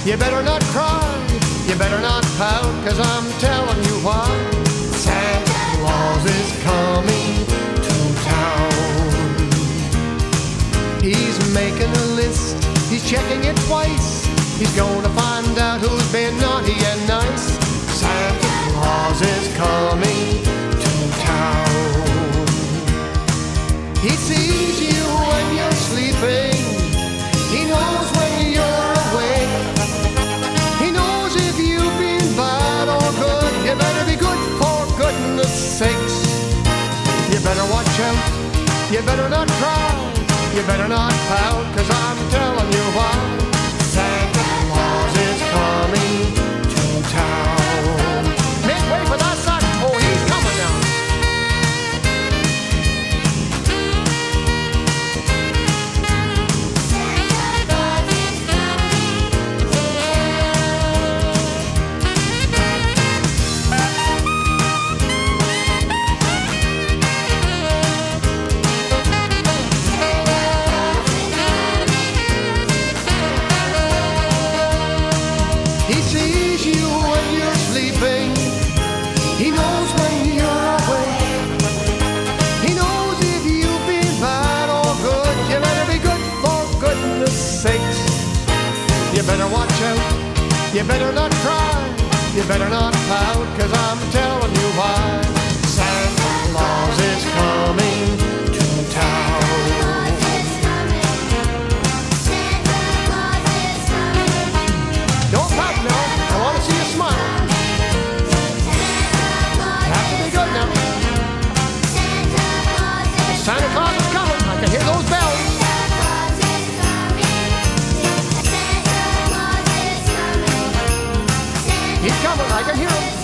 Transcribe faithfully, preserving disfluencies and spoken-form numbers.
You better not cry, you better not pout, 'cause I'm telling you why. Santa Claus is coming to town. He's making a list, he's checking it twice. He's gonna find out who's been naughty and nice. Santa Claus is coming to town. He sees you when you're sleeping. He knows when you're awake. He knows if you've been bad or good. You better be good for goodness sakes. You better watch out. You better not cry. You better not pout, 'cause I'm telling you why. Santa Claus is coming to town. Make way for that son. Oh, he's coming now. He sees you when you're sleeping. He knows when you're awake. He knows if you've been bad or good. You better be good for goodness sakes. You better watch out. You better not cry. You better not pout, 'cause I'm telling you why. Santa Claus is coming to town. Don't pout now. I want to see you smile. Have to be good now. Santa Claus is coming. I can hear those bells. He's coming. I can hear him.